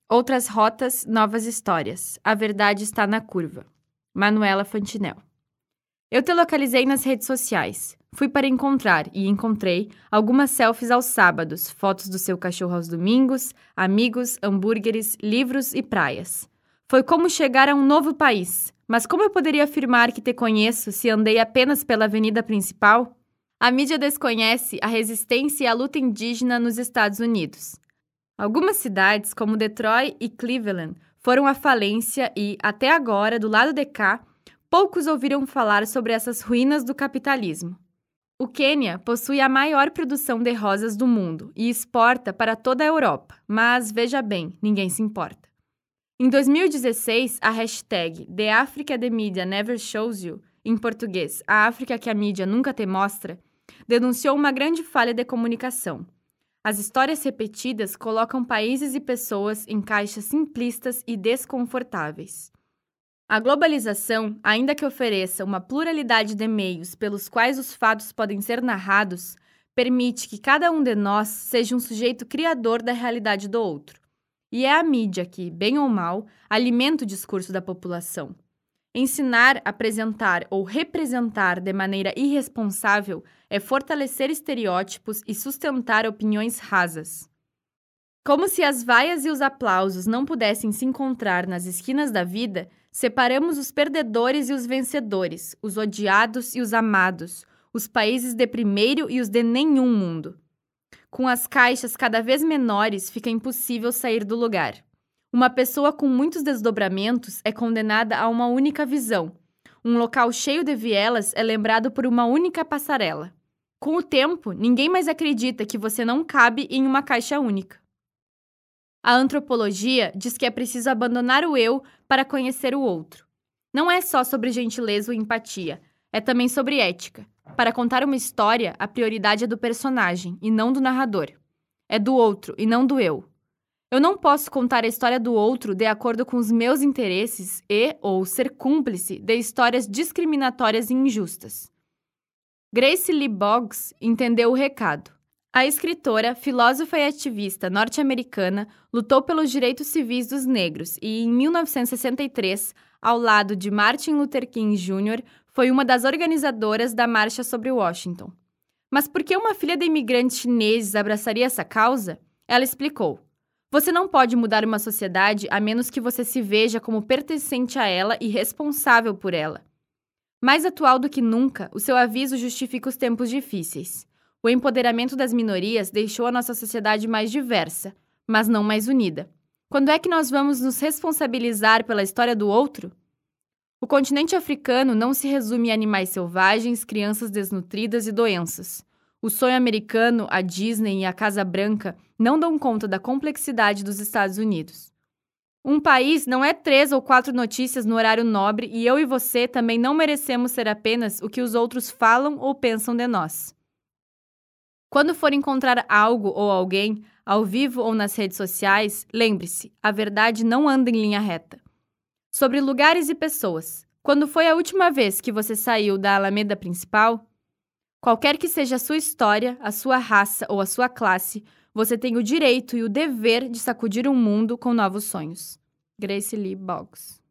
Outras rotas, novas histórias. A verdade está na curva. Manuela Fantinel. Eu te localizei nas redes sociais. Fui para encontrar e encontrei algumas selfies aos sábados, fotos do seu cachorro aos domingos, amigos, hambúrgueres, livros e praias. Foi como chegar a um novo país. Mas como eu poderia afirmar que te conheço se andei apenas pela avenida principal? A mídia desconhece a resistência e a luta indígena nos Estados Unidos. Algumas cidades, como Detroit e Cleveland, foram à falência e, até agora, do lado de cá, poucos ouviram falar sobre essas ruínas do capitalismo. O Quênia possui a maior produção de rosas do mundo e exporta para toda a Europa, mas, veja bem, ninguém se importa. Em 2016, a hashtag The Africa the Media Never Shows You, em português, a África que a mídia nunca te mostra, denunciou uma grande falha de comunicação. As histórias repetidas colocam países e pessoas em caixas simplistas e desconfortáveis. A globalização, ainda que ofereça uma pluralidade de meios pelos quais os fatos podem ser narrados, permite que cada um de nós seja um sujeito criador da realidade do outro. E é a mídia que, bem ou mal, alimenta o discurso da população. Ensinar, apresentar ou representar de maneira irresponsável é fortalecer estereótipos e sustentar opiniões rasas. Como se as vaias e os aplausos não pudessem se encontrar nas esquinas da vida, separamos os perdedores e os vencedores, os odiados e os amados, os países de primeiro e os de nenhum mundo. Com as caixas cada vez menores, fica impossível sair do lugar. Uma pessoa com muitos desdobramentos é condenada a uma única visão. Um local cheio de vielas é lembrado por uma única passarela. Com o tempo, ninguém mais acredita que você não cabe em uma caixa única. A antropologia diz que é preciso abandonar o eu para conhecer o outro. Não é só sobre gentileza ou empatia, é também sobre ética. Para contar uma história, a prioridade é do personagem e não do narrador. É do outro e não do eu. Eu não posso contar a história do outro de acordo com os meus interesses ou ser cúmplice de histórias discriminatórias e injustas. Grace Lee Boggs entendeu o recado. A escritora, filósofa e ativista norte-americana lutou pelos direitos civis dos negros e, em 1963, ao lado de Martin Luther King Jr., foi uma das organizadoras da Marcha sobre Washington. Mas por que uma filha de imigrantes chineses abraçaria essa causa? Ela explicou. Você não pode mudar uma sociedade a menos que você se veja como pertencente a ela e responsável por ela. Mais atual do que nunca, o seu aviso justifica os tempos difíceis. O empoderamento das minorias deixou a nossa sociedade mais diversa, mas não mais unida. Quando é que nós vamos nos responsabilizar pela história do outro? O continente africano não se resume a animais selvagens, crianças desnutridas e doenças. O sonho americano, a Disney e a Casa Branca não dão conta da complexidade dos Estados Unidos. Um país não é 3 ou 4 notícias no horário nobre e eu e você também não merecemos ser apenas o que os outros falam ou pensam de nós. Quando for encontrar algo ou alguém, ao vivo ou nas redes sociais, lembre-se, a verdade não anda em linha reta. Sobre lugares e pessoas, quando foi a última vez que você saiu da Alameda principal? Qualquer que seja a sua história, a sua raça ou a sua classe, você tem o direito e o dever de sacudir o mundo com novos sonhos. Grace Lee Boggs.